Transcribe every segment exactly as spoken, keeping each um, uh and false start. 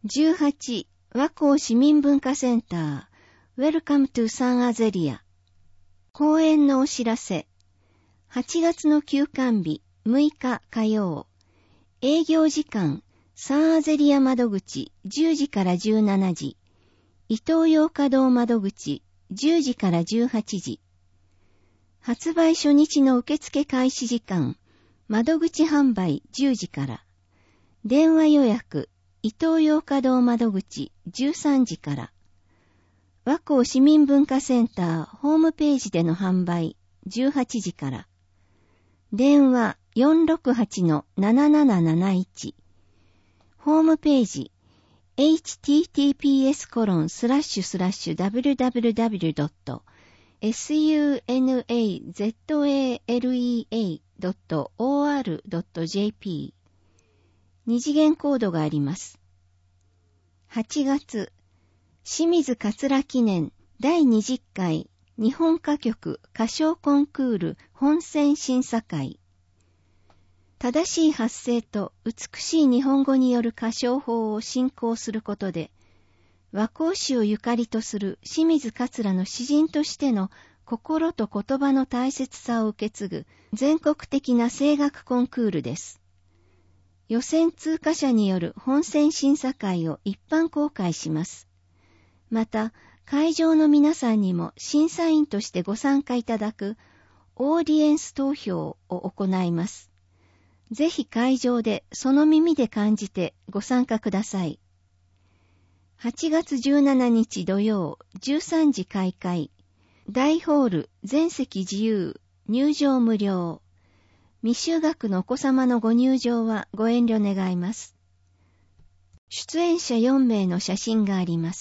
じゅうはち、和光市民文化センター、Welcome to サンアゼリア。公演のお知らせ。はちがつの休館日、むいか火曜。営業時間、サンアゼリア窓口、じゅうじからじゅうしちじ。イトーヨーカドー窓口、じゅうじからじゅうはちじ。発売初日の受付開始時間、窓口販売じゅうじから。電話予約、イトーヨーカドー窓口じゅうさんじから。和光市民文化センターホームページでの販売じゅうはちじから。電話 よんろくはちのなななななななな。ホームページ エイチティーティーピーエスコロンスラッシュスラッシュダブリュダブリュダブリュドットサンアゼリアドットオーアールドットジェーピー。二次元コードがあります。はちがつ、清水桂記念だいにじゅっかい日本歌曲歌唱コンクール本選審査会。正しい発声と美しい日本語による歌唱法を進行することで、和光市をゆかりとする清水桂の詩人としての心と言葉の大切さを受け継ぐ全国的な声楽コンクールです。予選通過者による本選審査会を一般公開します。また、会場の皆さんにも審査員としてご参加いただくオーディエンス投票を行います。ぜひ会場でその耳で感じてご参加ください。はちがつじゅうしちにち土曜じゅうさんじ開会。大ホール全席自由、入場無料。未就学のお子様のご入場はご遠慮願います。出演者よんめいの写真があります。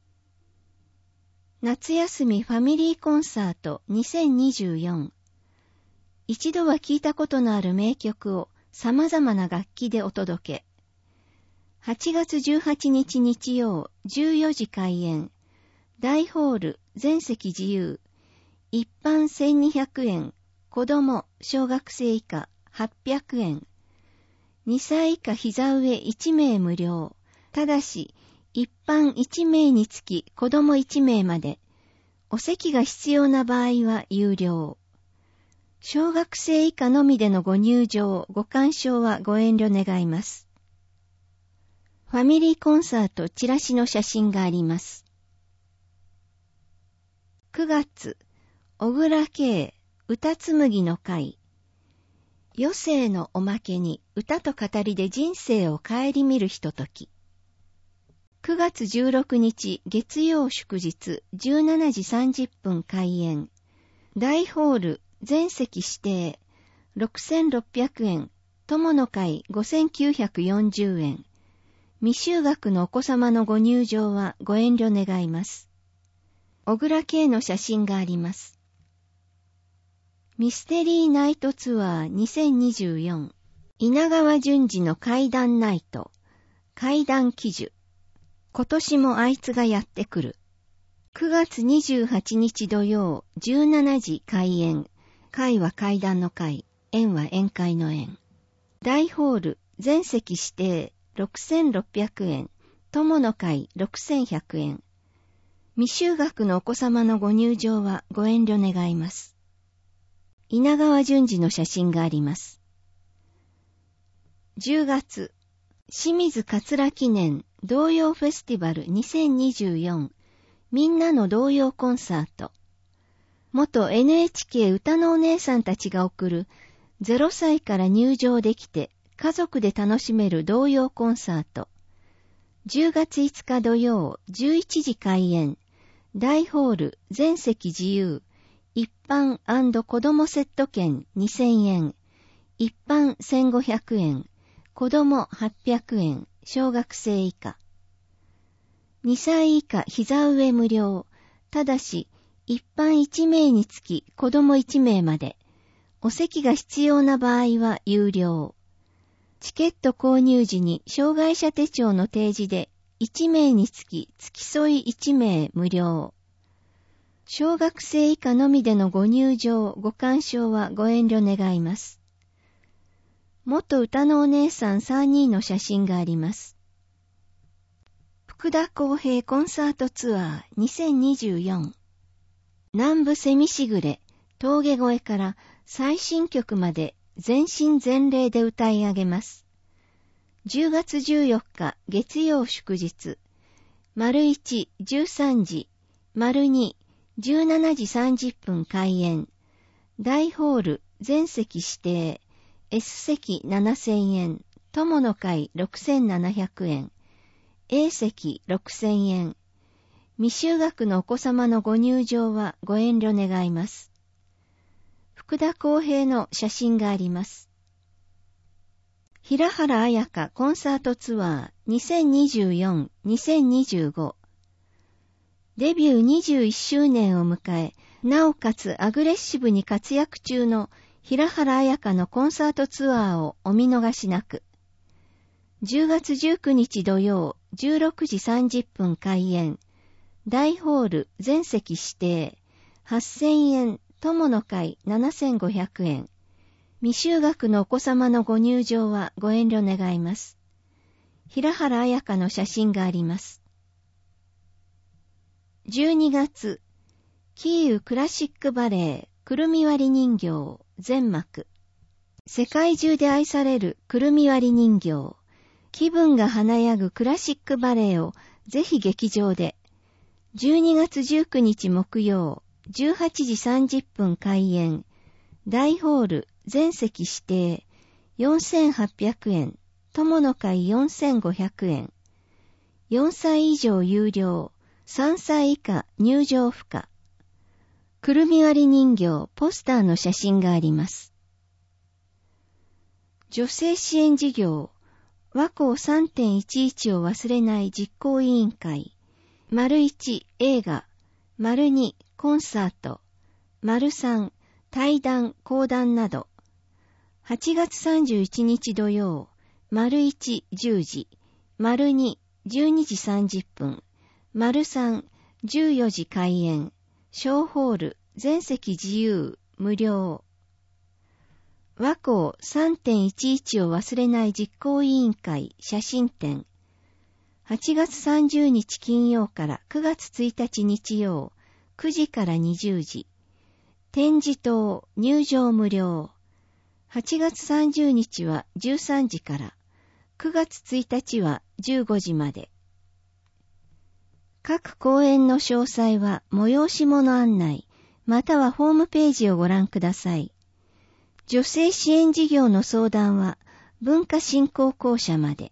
夏休みファミリーコンサートにせんにじゅうよん。一度は聞いたことのある名曲を様々な楽器でお届け。はちがつじゅうはちにち日曜じゅうよじ開演。大ホール全席自由。一般せんにひゃくえん。子供小学生以下はっぴゃくえん。にさい以下膝上いちめい無料。ただし、一般いちめいにつき子供いちめいまで。お席が必要な場合は有料。小学生以下のみでのご入場、ご鑑賞はご遠慮願います。ファミリーコンサートチラシの写真があります。くがつ、小倉圭歌紡の会。余生のおまけに歌と語りで人生を顧みるひととき。くがつじゅうろくにち月曜祝日じゅうしちじさんじゅっぷん開演。大ホール全席指定ろくせんろっぴゃくえん。友の会ごせんきゅうひゃくよんじゅうえん。未就学のお子様のご入場はご遠慮願います。小倉圭の写真があります。ミステリーナイトツアーにせんにじゅうよん。稲川淳二の怪談ナイト。怪談記事。今年もあいつがやってくる。くがつにじゅうはちにち土曜じゅうしちじ開演。会は怪談の会。宴は宴会の宴。大ホール全席指定ろくせんろっぴゃくえん。友の会ろくせんひゃくえん。未就学のお子様のご入場はご遠慮願います。稲川淳二の写真があります。じゅうがつ、清水桂記念童謡フェスティバルにせんにじゅうよん。みんなの童謡コンサート。元 エヌエイチケー 歌のお姉さんたちが送るゼロさいから入場できて家族で楽しめる童謡コンサート。じゅうがついつか土曜じゅういちじ開演。大ホール全席自由。一般&子供セット券にせんえん。一般せんごひゃくえん。子供はっぴゃくえん。小学生以下。にさい以下膝上無料。ただし、一般いちめいにつき子供いちめいまで。お席が必要な場合は有料。チケット購入時に障害者手帳の提示でいちめいにつき付き添いいちめい無料。小学生以下のみでのご入場、ご鑑賞はご遠慮願います。元歌のお姉さんさんにんの写真があります。 福田康平コンサートツアーにせんにじゅうよん。南部蝉しぐれ、峠越えから最新曲まで全身全霊で歌い上げます。じゅうがつじゅうよっか月曜祝日、丸いち、じゅうさんじ、丸に、じゅうしちじさんじゅっぷん開演。大ホール、全席指定、S 席ななせんえん、友の会ろくせんななひゃくえん、A 席ろくせんえん。未就学のお子様のご入場はご遠慮願います。福田康平の写真があります。平原綾香コンサートツアーにせんにじゅうよん・にせんにじゅうご。デビューにじゅういっしゅうねんを迎え、なおかつアグレッシブに活躍中の平原綾香のコンサートツアーをお見逃しなく。じゅうがつじゅうくにち土曜じゅうろくじさんじゅっぷん開演。大ホール全席指定。はっせんえん、友の会ななせんごひゃくえん。未就学のお子様のご入場はご遠慮願います。平原綾香の写真があります。じゅうにがつ、キーウクラシックバレエ、くるみ割り人形、全幕。世界中で愛されるくるみ割り人形。気分が華やぐクラシックバレエをぜひ劇場で。じゅうにがつじゅうくにち木曜、じゅうはちじさんじゅっぷん開演。大ホール、全席指定、よんせんはっぴゃくえん、友の会よんせんごひゃくえん。よんさい以上有料、さんさい以下入場不可。くるみ割り人形ポスターの写真があります。女性支援事業、和光 さんてんいちいち を忘れない実行委員会、丸いち映画、丸にコンサート、丸さん対談講談など、はちがつさんじゅういちにち土曜、丸いちじゅうじ、丸にじゅうにじさんじゅっぷん、丸さんじゅうよじ開演、小ホール全席自由無料。和光 さんてんいちいち を忘れない実行委員会写真展。はちがつさんじゅうにち金曜からくがつついたち日曜、くじからにじゅうじ。展示棟入場無料。はちがつさんじゅうにちはじゅうさんじから、くがつついたちはじゅうごじまで。各公演の詳細は催し物案内、またはホームページをご覧ください。女性支援事業の相談は文化振興公社まで。